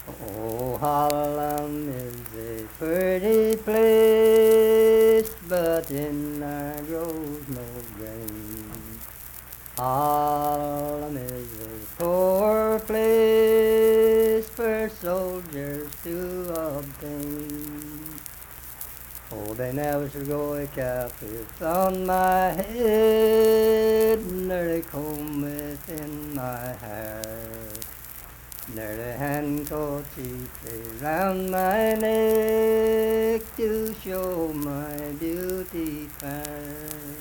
Oh, Harlem is a pretty place, but in there grows no grain. Harlem is a poor place for soldiers to obtain. Oh, they never should go a cap it's on my head, nor they comb it in my hair. Nor the handkerchief round my neck to show my beauty fair.